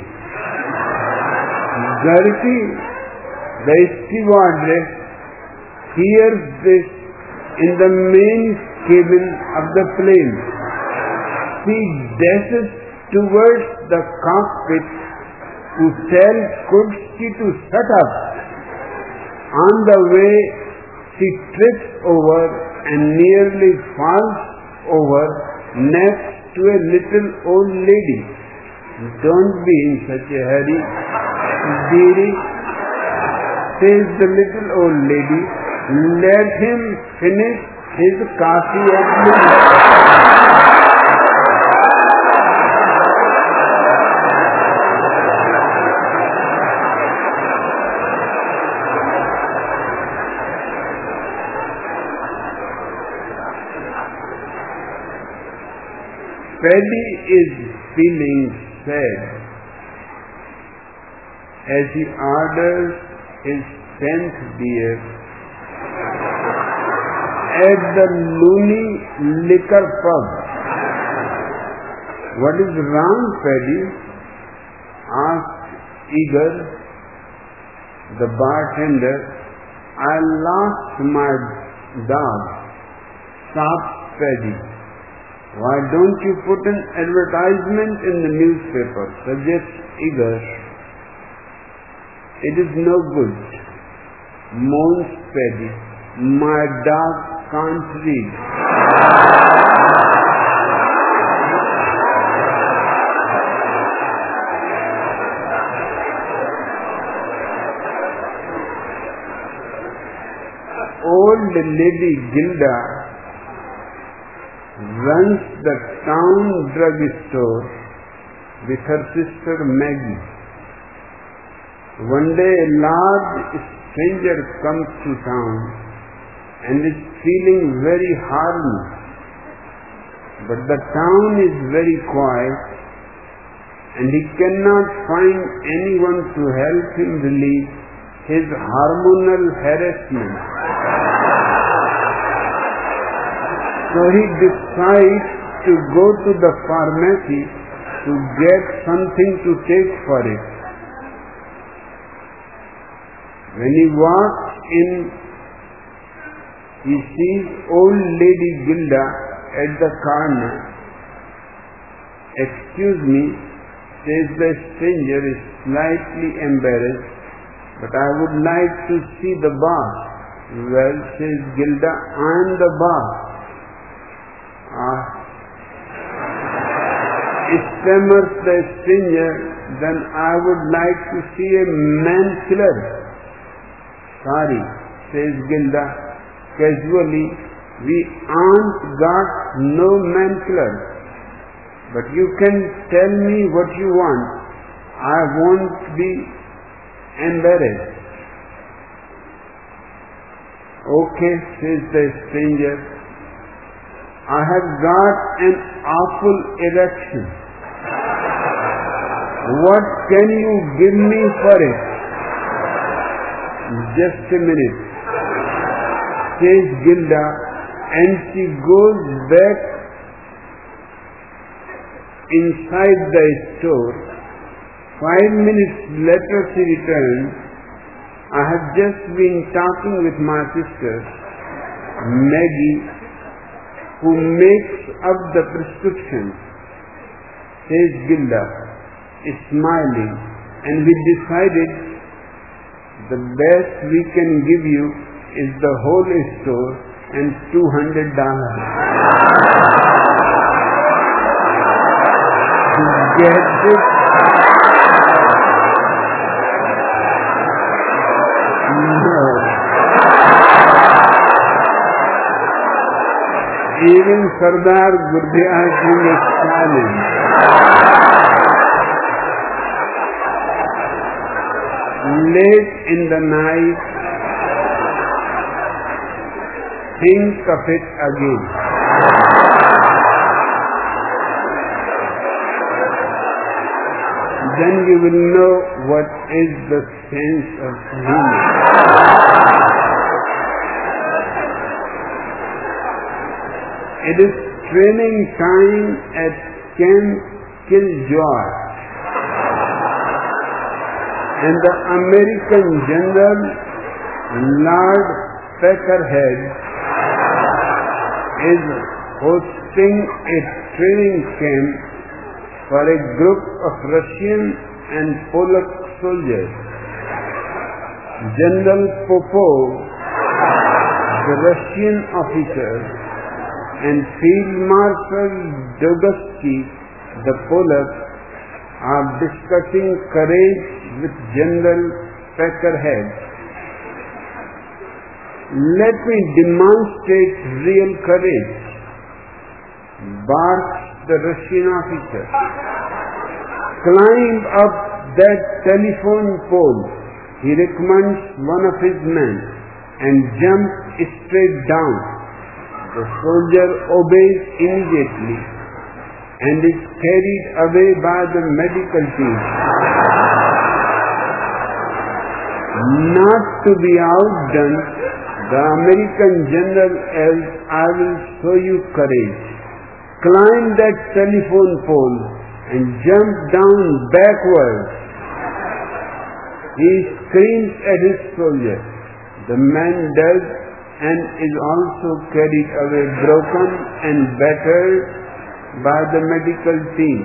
Gertie, the stewardess, hears this in the main cabin of the plane. She dashes towards the cockpit to tell Kutsky to shut up. On the way, she trips over and nearly falls over next to a little old lady. Don't be in such a hurry, dearie, says the little old lady. Let him finish his coffee at least. Paddy is feeling sad as he orders his tenth beer at the Looney Liquor Pub. What is wrong, Paddy? Asked Eager, the bartender. I lost my dog, sobbed Paddy. Why don't you put an advertisement in the newspaper? Suggests Eager. It is no good, moans Paddy. My dog can't read. Old Lady Gilda runs the town drugstore with her sister Maggie. One day a large stranger comes to town and is feeling very hardened. But the town is very quiet and he cannot find anyone to help him relieve his hormonal harassment. So he decides to go to the pharmacy to get something to take for it. When he walks in, he sees old lady Gilda at the corner. "Excuse me," says the stranger, is slightly embarrassed, "but I would like to see the boss." "Well," says Gilda, "I am the boss." "Ah," stammers the stranger, "then I would like to see a man killer." "Sorry," says Gilda casually, "we aren't got no man killer. But you can tell me what you want. I won't be embarrassed." "Okay," says the stranger, "I have got an awful erection. What can you give me for it?" "Just a minute," says Gilda, and she goes back inside the store. Five minutes later she returns. "I have just been talking with my sister, Maggie, who makes up the prescription," says Gilda, smiling, "and we decided the best we can give you is the whole store and two hundred dollars. You get it? No. Even Sardar Gurdjieff Singh is silent. Late in the night, think of it again. Then you will know what is the sense of humor. It is training time at Camp Killjoy, and the American General Lord Peckerhead is hosting a training camp for a group of Russian and Polak soldiers. General Popov, the Russian officer, and Field Marshal Dubovsky, the Polak, are discussing courage with General Peckerhead. "Let me demonstrate real courage," barks the Russian officer. "Climb up that telephone pole," he recommends one of his men, "and jump straight down." The soldier obeys immediately and is carried away by the medical team. Not to be outdone, the American general yells, "I will show you courage. Climb that telephone pole and jump down backwards." He screams at his soldier. The man does, and is also carried away broken and battered by the medical team.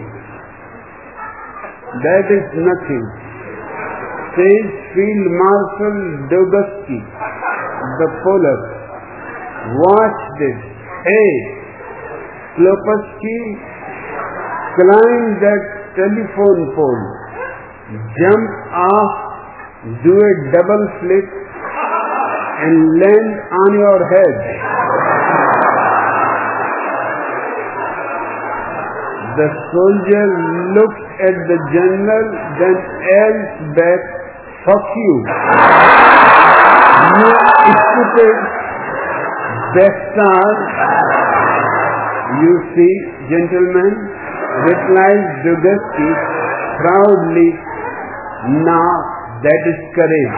"That is nothing," says Field Marshal Dubovsky, the Polak. "Watch this. Hey, Klopowski, climb that telephone pole, jump off, do a double flip, and land on your head." The soldier looks at the general, then yells back, "Fuck you, you stupid bastard." "You see, gentlemen," replies Dubovsky proudly, "now that is courage."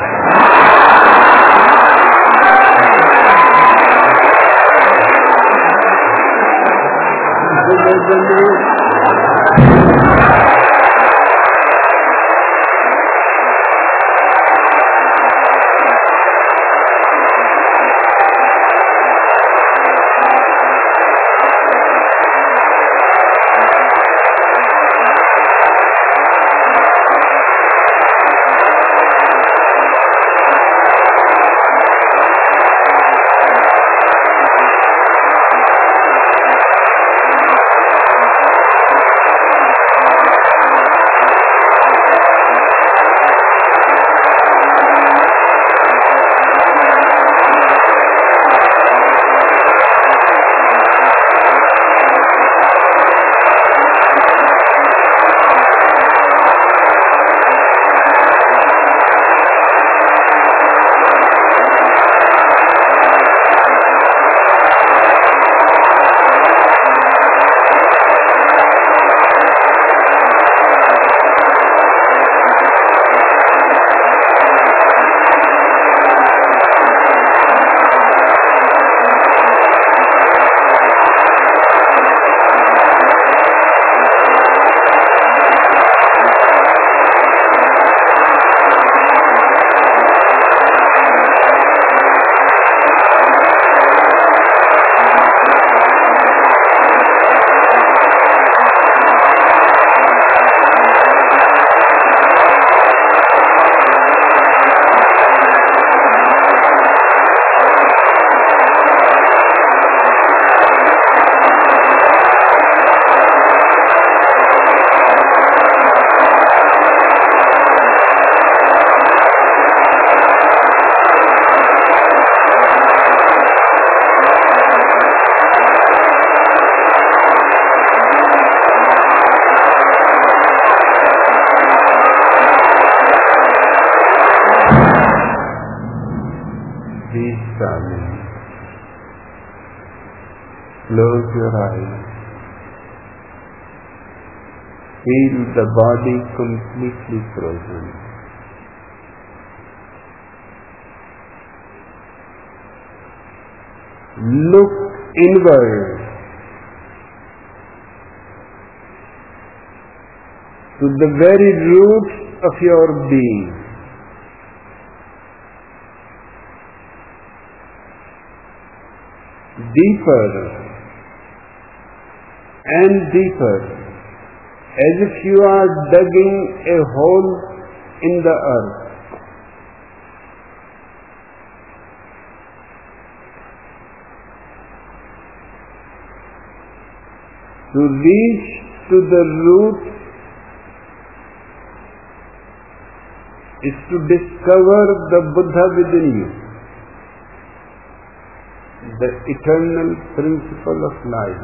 darling. Close your eyes. Feel the body completely frozen. Look inward to the very roots of your being. Deeper and deeper, as if you are digging a hole in the earth. To reach to the root is to discover the Buddha within you, the eternal principle of life.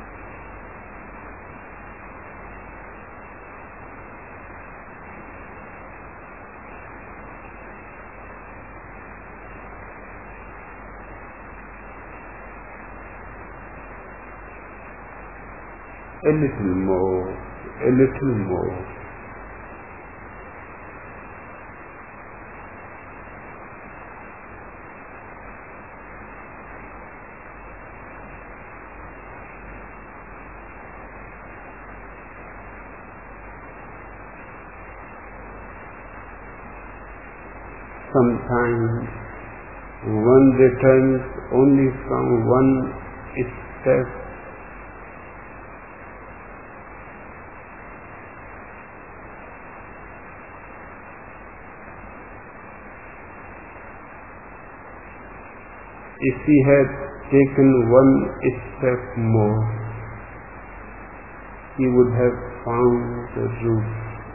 A little more, a little more. Sometimes one returns only from one step if he had taken one step more, he would have found the root.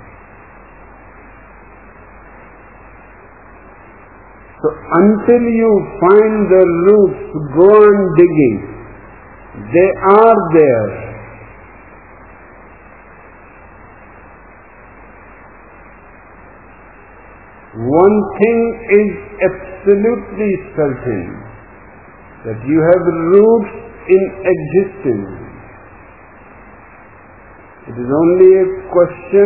So until you find the roots, go on digging. They are there. One thing is absolutely certain, that you have roots in existence. It is only a question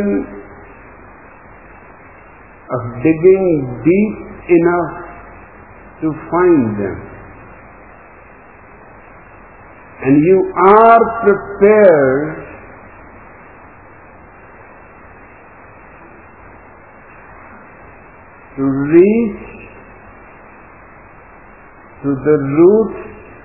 of digging deep enough to find them. And you are prepared to reach to the roots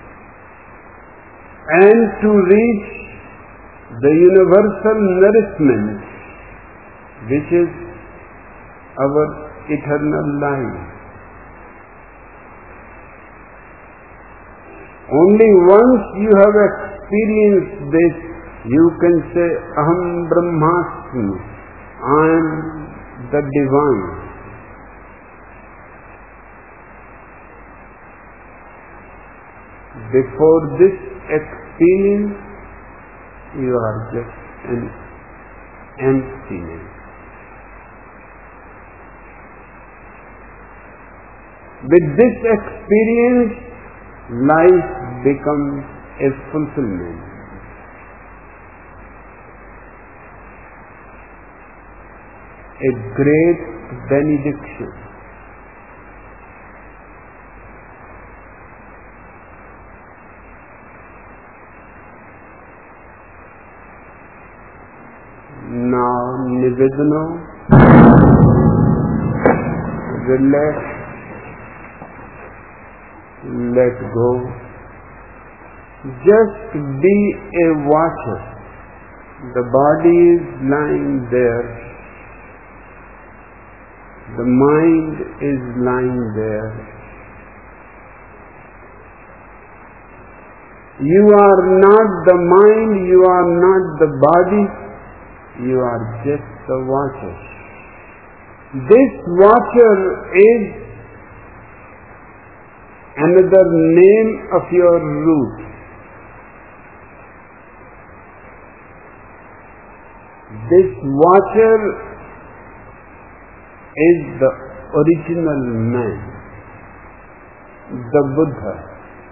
and to reach the universal nourishment, which is our eternal life. Only once you have experienced this, you can say, Aham Brahmasmi, I am the divine. Before this experience, you are just an emptiness. With this experience, life becomes a fulfillment. A great benediction. Now, Nivedana, relax, let go. Just be a watcher. The body is lying there. The mind is lying there. You are not the mind, you are not the body. You are just the watcher. This watcher is another name of your root. This watcher is the original man. the Buddha.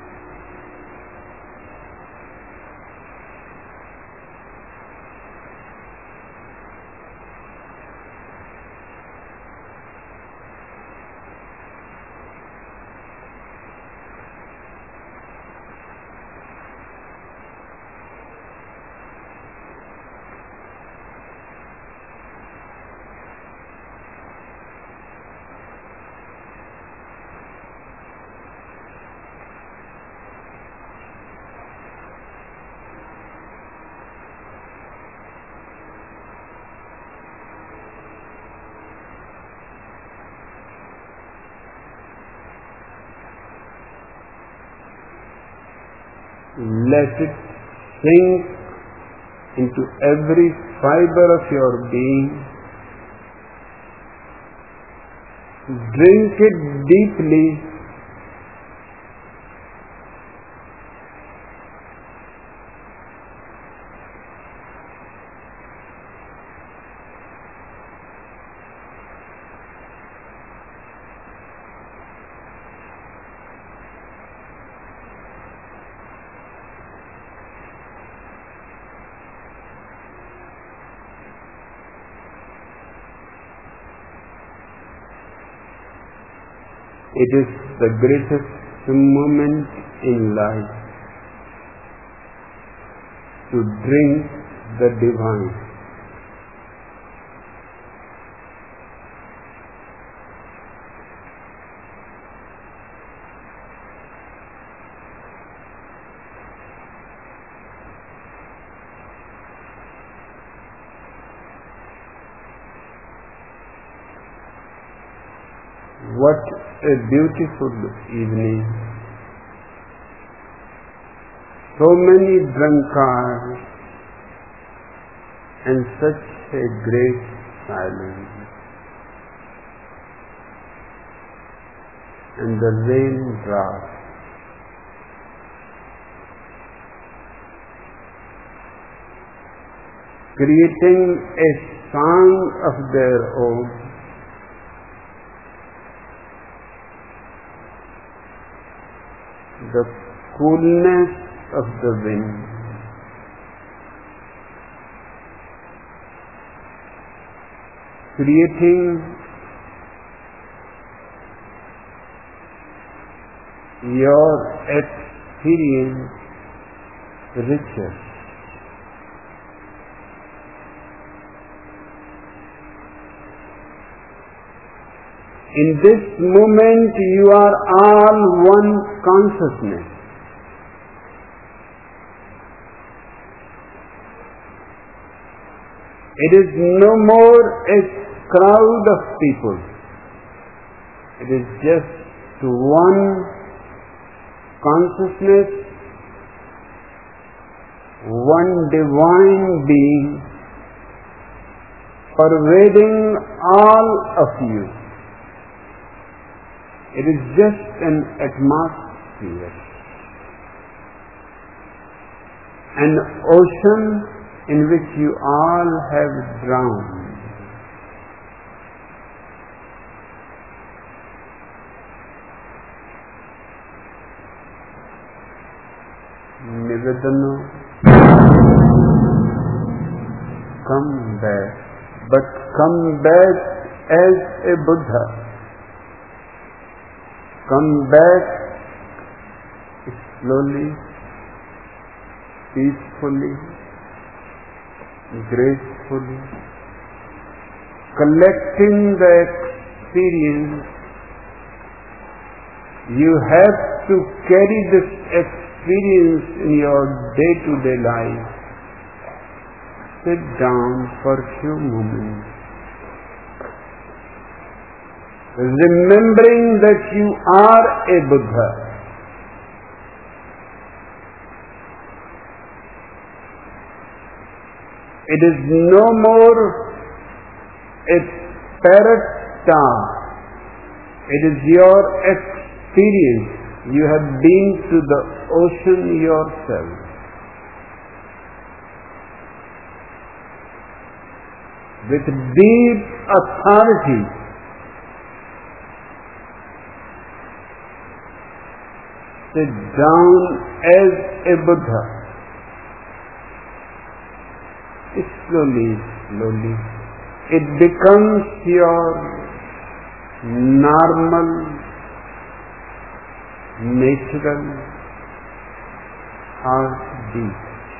Let it sink into every fiber of your being. Drink it deeply. It is the greatest moment in life to drink the divine. What a beautiful evening. So many drunkards and such a great silence. And the rain drops. Creating a song of their own. The coolness of the wind, creating your experience richer. In this moment you are all one consciousness. It is no more a crowd of people. It is just one consciousness, one divine being pervading all of you. It is just an atmosphere, an ocean in which you all have drowned. Nivedana, come back, but come back as a Buddha. Come back slowly, peacefully, gracefully, collecting the experience. You have to carry this experience in your day-to-day life. Sit down for a few moments, remembering that you are a Buddha. It is no more a parrot star. It is your experience. You have been to the ocean yourself. With deep authority, sit down as a Buddha. Slowly, slowly, it becomes your normal, natural heartbeat.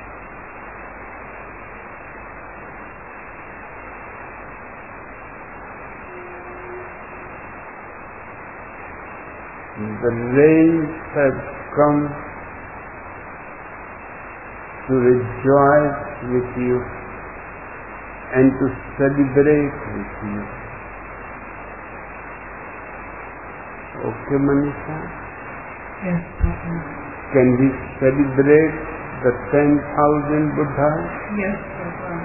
The rains have come to rejoice with you and to celebrate with you. Okay, Manisha? Yes, Papa. Can we celebrate the ten thousand Buddhas? Yes, Papa.